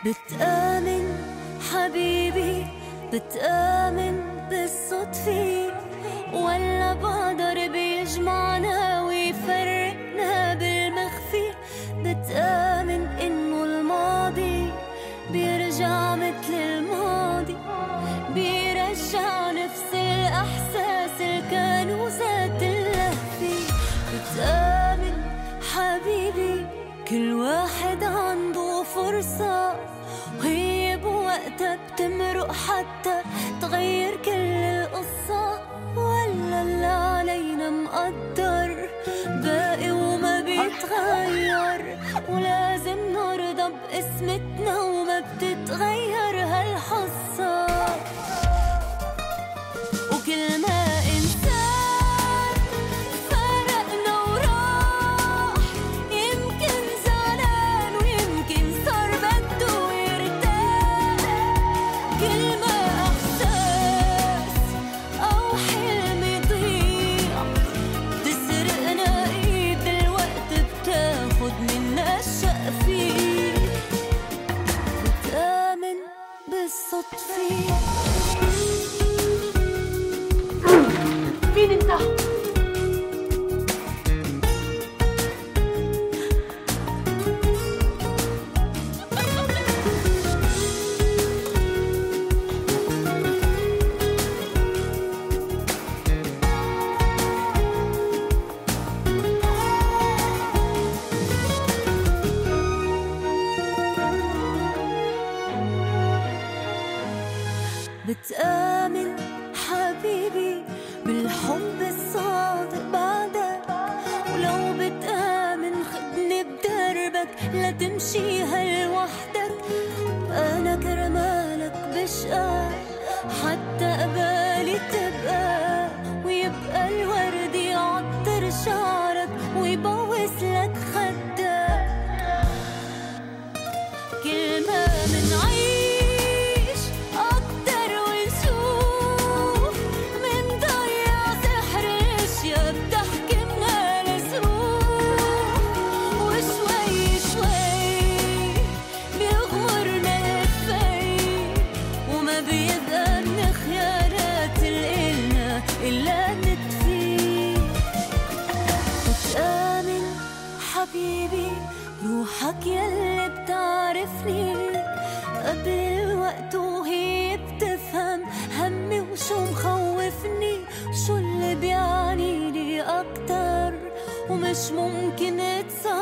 بتآمن حبيبي، بتآمن بالصدفة ولا بقدر بيجمعنا ويفرقنا بالمخفي؟ بتآمن إنه الماضي بيرجع مثل الماضي، بيرجع نفس الأحساس اللي كانوا ذات اللهفة. بتآمن حبيبي كل واحد عنده فرصة، وهي بوقتها بتمرق حتى تغير كل القصة، ولا اللي علينا مقدر باقي وما بيتغير، ولازم نرضى بقسمتنا وما بتتغير هالحصة. وكل ما إنسان فرقنا وراح، يمكن زعلان ويمكن صار بده يرتاح، كل ما إحساس أو حلم يضيع بتسرقنا إيد الوقت، بتاخد منا الشقفة. بتآمن بالصدفة. مين انت؟ بتآمن حبيبي بالحب الصادق بعدك، ولو بتآمن خدني بدربك لا تمشيها لوحدك. أنا كرمالك بشقى حتى قبالي تبقى، ويبقى الورد يعطر شعرك ويبوس لك خدك. كل ما منعيش أكتر ونشوف منضيع سحر الأشياء بتحكمنا لسروف، وشوي شوي بيغمرنا الفي، وما بيبقى من خيارات الإلنا إلا نتفي. بتآمن حبيبي روحك يلي بتعرفني قبل الوقت، وهي بتفهم همي وشو مخوفني، شو اللي بيعنيني أكتر ومش ممكن تصير